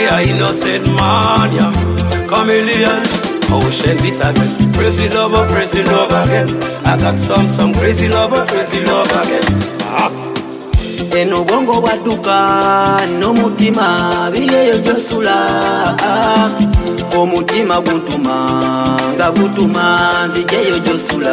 a innocent man, yeah. Chameleon, ocean beats again. Crazy love again. I got some crazy love again. Eno bongo waduka no mutima biyeyo josula omutima guntuma nga gutuma nzijeyo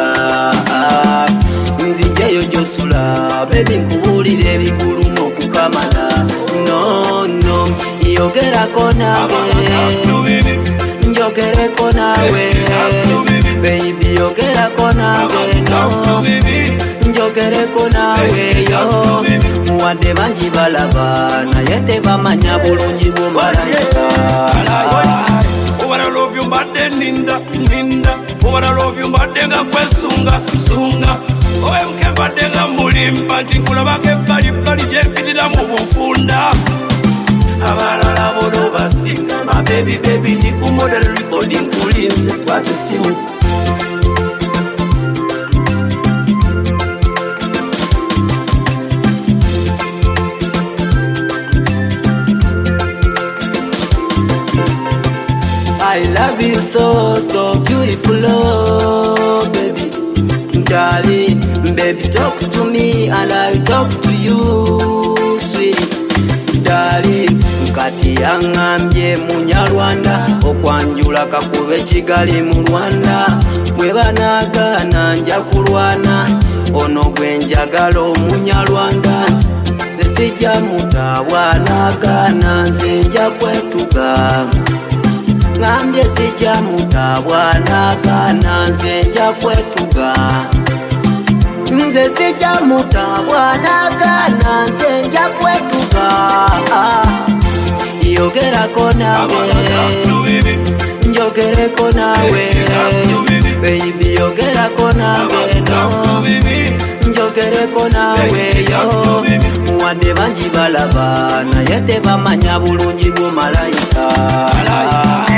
josula baby nkubulire bikulumo kukamala no iyogerako nawe njogereko nawe baby yogerako nawe no njogereko nawe yo muwade banji balaba naye tebamanya bulungi bw'omalayika. Oh, I love you mbadde ninda oh, I love you mbadde nga kwesunga oh, mke mbadde nga mulimba nti nkulabako ebbali gyempitira mu bufunda abalala bono basinga my baby ndi ku model recording kulinze kwate simu. I love you so beautiful, oh baby, darling, baby talk to me and I'll talk to you, sweet, darling. Mkati yangambye munyarwanda okwanjula kakube Kigali mu Rwanda bwebanagana nja kulwana ono gwenjagala omunyarwanda sijja mutabwanagana nze nja kwetuga ngambye sijja mutabwanagana nze nja kwetuga nze sijja mutabwanagana nze nja kwetuga yogerako nawe njogereko nawe baby yogerako nawe no njogereko nawe yo muwade banji balaba naye tebamanya bulungi bw'omalayika.